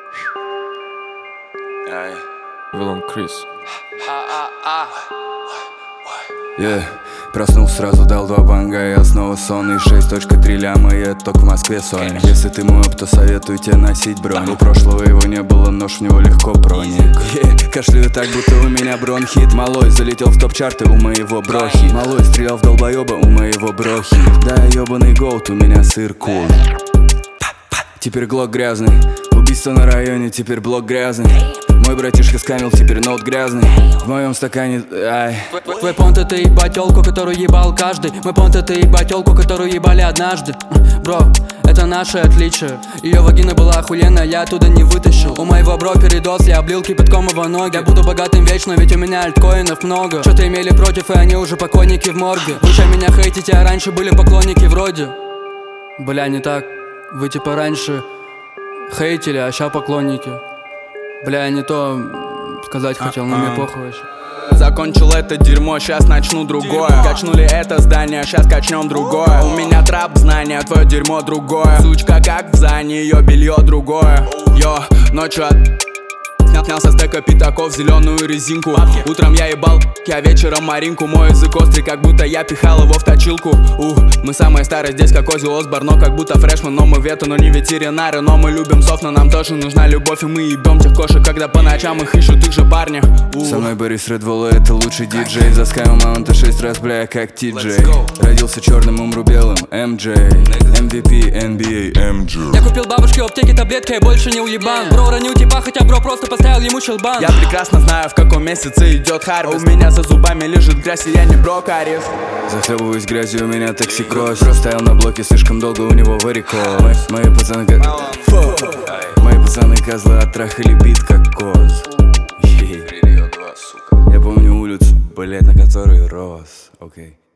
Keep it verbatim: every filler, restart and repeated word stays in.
Вилон Крис. Yeah. Проснулся, сразу дал два банга. Я снова сонный, шесть точка три ляма. Я только в Москве соль. Если ты мой оп, то советую тебе носить бронь. У прошлого его не было, нож в него легко проник. yeah. Кашляю так, будто у меня бронхит. Малой залетел в топ-чарты у моего брохи. Малой стрелял в долбоеба у моего брохи. Да, ебаный голд, у меня сыр кул. Теперь глок грязный. Убийство на районе, теперь блок грязный. Мой братишка скамил, теперь ноут грязный. В моем стакане, ай. Твой понт это ебать тёлку, которую ебал каждый. Мой понт это ебать тёлку, которую ебали однажды. Бро, это наше отличие. Ее вагина была охуенная, я оттуда не вытащил. У моего бро передоз, я облил кипятком его ноги. Я буду богатым вечно, ведь у меня альткоинов много. Что-то имели против, и они уже покойники в морге. Вы ща меня хейтите, а раньше были поклонники вроде. Бля, не так. Вы типа раньше хейтили, а ща поклонники. Бля, я не то сказать хотел, но мне похуй вообще. Закончил это дерьмо, сейчас начну другое. Качнули это здание, сейчас качнем другое. У меня трап знания, твое дерьмо другое. Сучка как в зане, ее белье другое. Йо, ночью от... Снял со стека пятаков зеленую резинку. Утром я ебал, я вечером маринку. Мой язык острый, как будто я пихал его в точилку. У, мы самые старые здесь, как Оззи Осборн. Но как будто фрешман, но мы вету, но не ветеринары. Но мы любим сов, но нам тоже нужна любовь. И мы ебем тех кошек, когда по ночам их ищут их же парни. У. Со мной Борис Редволл, это лучший диджей. За Скайм Маунта шесть раз, бля, как Ти-Джей. Родился черным, умру белым, эм джей. эм ви пи эн би эй, эм джей. Я купил бабушке в аптеке таблетки, я больше не уебан. Бро уронил типа, хотя бро просто поставил ему щелбан. Я прекрасно знаю, в каком месяце идет харвест. У меня за зубами лежит грязь, и я не брокарис. Захлебываюсь грязью, у меня токсикоз. Стоял на блоке слишком долго, у него варикоз. Мои пацаны как... Мои пацаны козлы оттрахали бит как коз. Я помню улицу, блять, на которой рос. Окей.